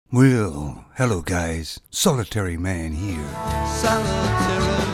Well, hello guys, Solitary Man here. Solitary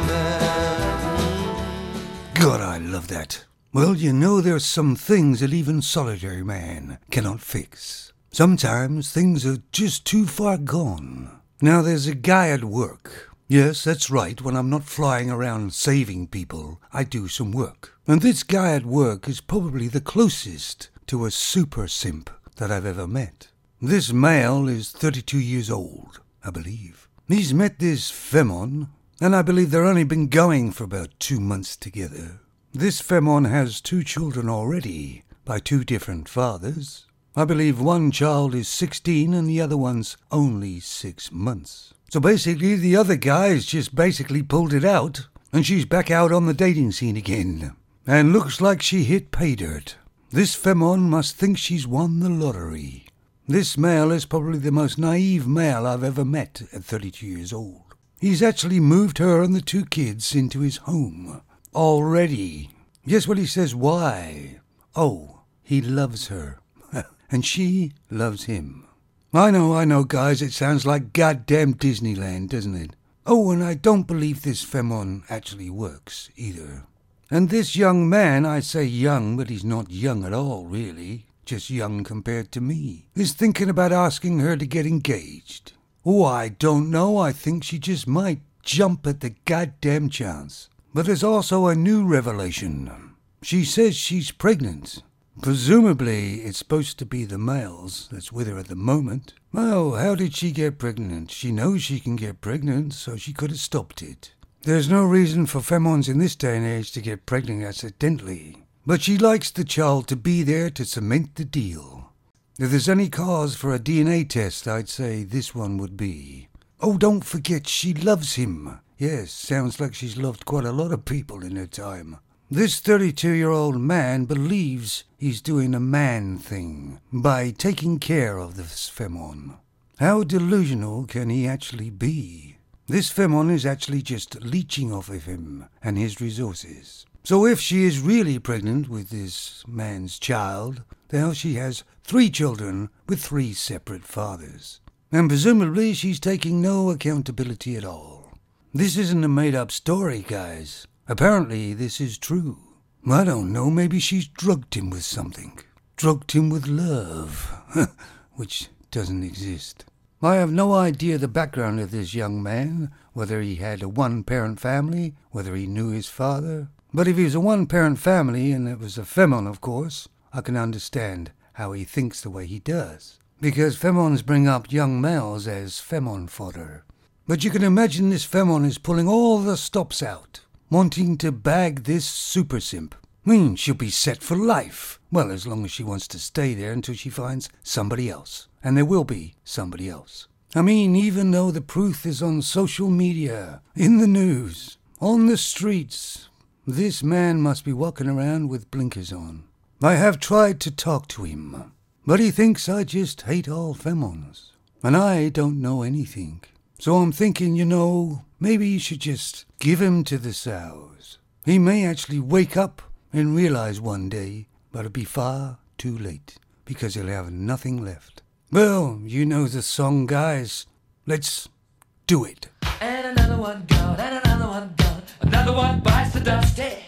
man. God, I love that. Well, you know there's some things that even Solitary Man cannot fix. Sometimes things are just too far gone. Now there's a guy at work. Yes, that's right, when I'm not flying around saving people, I do some work. And this guy at work is probably the closest to a super simp that I've ever met. This male is 32 years old, I believe. He's met this Femon, and I believe they've only been going for about 2 months together. This Femon has 2 children already, by 2 different fathers. I believe one child is 16 and the other one's only 6 months. So basically the other guy's just basically pulled it out, and she's back out on the dating scene again. And looks like she hit pay dirt. This Femon must think she's won the lottery. This male is probably the most naive male I've ever met at 32 years old. He's actually moved her and the 2 kids into his home. Already. Guess what he says why? Oh, he loves her. And she loves him. I know, guys, it sounds like goddamn Disneyland, doesn't it? Oh, and I don't believe this Femon actually works, either. And this young man, I say young, but he's not young at all, really. Just young compared to me, is thinking about asking her to get engaged. Oh, I don't know, I think she just might jump at the goddamn chance. But there's also a new revelation. She says she's pregnant. Presumably, it's supposed to be the males that's with her at the moment. Well, how did she get pregnant? She knows she can get pregnant, so she could have stopped it. There's no reason for Femons in this day and age to get pregnant accidentally. But she likes the child to be there to cement the deal. If there's any cause for a DNA test, I'd say this one would be. Oh, don't forget, she loves him. Yes, sounds like she's loved quite a lot of people in her time. This 32-year-old man believes he's doing a man thing by taking care of this Femon. How delusional can he actually be? This Femon is actually just leeching off of him and his resources. So if she is really pregnant with this man's child, then she has 3 children with 3 separate fathers. And presumably she's taking no accountability at all. This isn't a made-up story, guys. Apparently this is true. I don't know, maybe she's drugged him with something. Drugged him with love, which doesn't exist. I have no idea the background of this young man, whether he had a one-parent family, whether he knew his father. But if he was a one-parent family, and it was a Femon, of course, I can understand how he thinks the way he does. Because Femons bring up young males as Femon fodder. But you can imagine this Femon is pulling all the stops out, wanting to bag this super simp. She'll be set for life. Well, as long as she wants to stay there until she finds somebody else. And there will be somebody else. Even though the proof is on social media, in the news, on the streets, this man must be walking around with blinkers on. I have tried to talk to him, but he thinks I just hate all Femons. And I don't know anything. So I'm thinking, maybe you should just give him to the sows. He may actually wake up and realize one day, but it'll be far too late, because he'll have nothing left. Well, you know the song, guys. Let's do it. And another one gone, and another one gone. Another one bites the dust. Hey.